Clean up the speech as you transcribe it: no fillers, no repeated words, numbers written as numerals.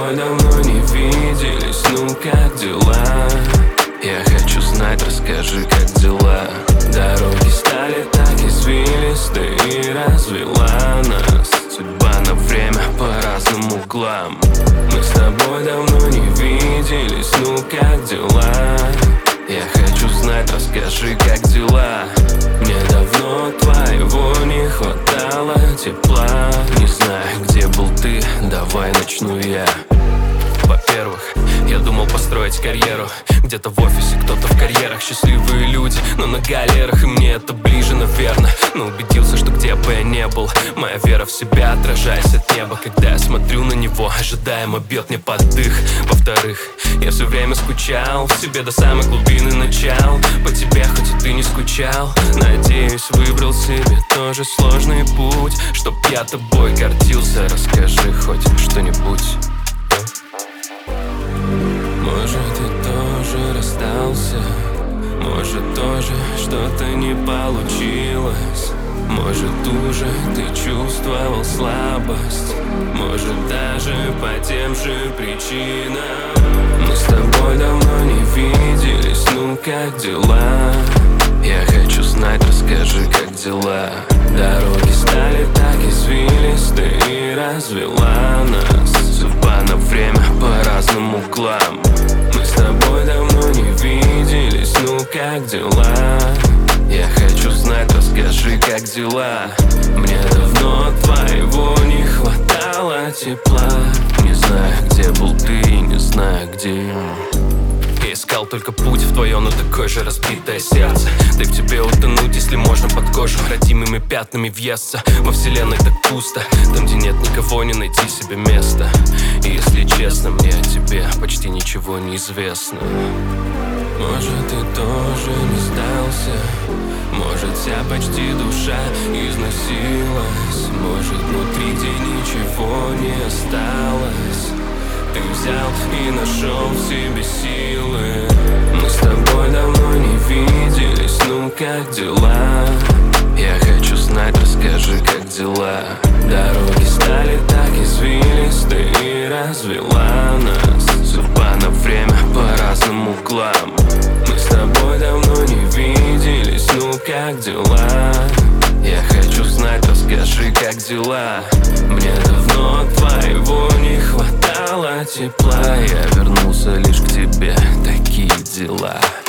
тобой давно не виделись, ну как дела? Я хочу знать, расскажи, как дела. Дороги стали так извилисты и развела нас судьба на время по разным углам. Мы с тобой давно не виделись, ну как дела? Я хочу знать, расскажи, как дела. Мне давно твоего не хватало тепла. Не знаю, где был ты, давай начну я. Во-первых, я думал построить карьеру где-то в офисе, кто-то в карьерах. Счастливые люди, но на галерах, и мне это ближе, наверное. Но убедился, что где бы я не был, моя вера в себя, отражаясь от неба. Когда я смотрю на него, ожидаемо бьет мне под дых. Во-вторых, я все время скучал в себе до самой глубины начал. По тебе, хоть и ты не скучал, надеюсь, выбрал себе тоже сложный путь, чтоб я тобой гордился. Расскажи хоть что-нибудь. Может, ты тоже расстался, может, тоже что-то не получилось. Может, уже ты чувствовал слабость, может, даже по тем же причинам. Мы с тобой давно не виделись, ну как дела? Я хочу знать, расскажи, как дела. Дороги стали так извилисты и развела нас судьба на время по разным углам. Мы с тобой давно не виделись, ну как дела? Я хочу знать, расскажи, как дела. Мне давно твоего не хватало тепла. Не знаю, где был ты, не знаю, где я искал только путь в твое, но такое же разбитое сердце. Дай в тебе утонуть, если можно, под кожу родимыми пятнами въесться. Во вселенной так пусто, там, где нет никого, не найти себе места. И если честно, мне о тебе почти ничего не известно. Может, ты тоже не сдался, может, вся почти душа износилась, может, внутри тебе ничего не осталось. Ты взял и нашел в себе силы. Мы с тобой давно не виделись, ну как дела? Я хочу знать, расскажи, как дела. Дороги стали так извилисты и развела нас судьба на время по разным углам. Мы с тобой давно не виделись, ну как дела? Я хочу знать, расскажи, как дела. Мне давно твоего не хватало тепла. Я вернулся лишь к тебе, такие дела.